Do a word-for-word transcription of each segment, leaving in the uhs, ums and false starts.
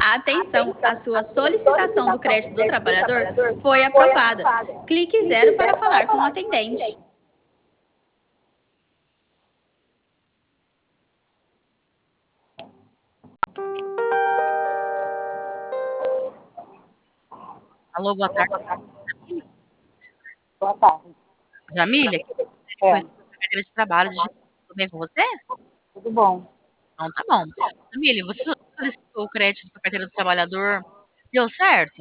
Atenção, a sua solicitação do crédito do trabalhador foi aprovada. Clique zero para falar com o atendente. Alô, boa tarde. Boa tarde. Jamília, É, carteira de trabalho, de... tudo bem com você? tudo bom. Então tá bom. Jamília, você solicitou o crédito para carteira do trabalhador, deu certo?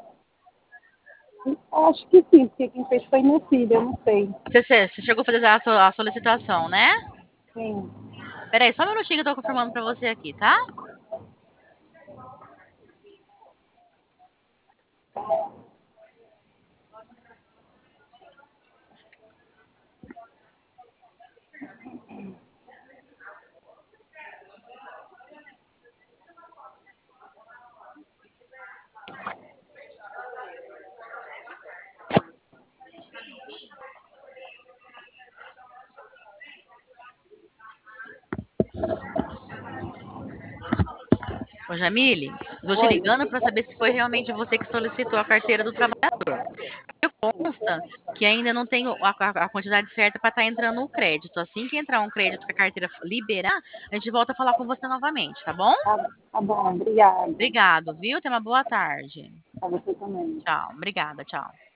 Acho que sim, porque quem fez foi minha filha, eu não sei. Você, você você chegou a fazer a, so- a solicitação, né? Sim. Peraí, só um minutinho que eu tô confirmando pra você aqui, tá? Ô, Jamile, estou te Oi. ligando para saber se foi realmente você que solicitou a carteira do trabalhador. Consta que ainda não tem a, a- a quantidade certa para estar entrando o crédito. Assim que entrar um crédito que a carteira liberar, a gente volta a falar com você novamente, tá bom? Tá, tá bom, obrigada. Obrigado, viu? Tenha uma boa tarde. Pra você também. Tchau. Obrigada, tchau.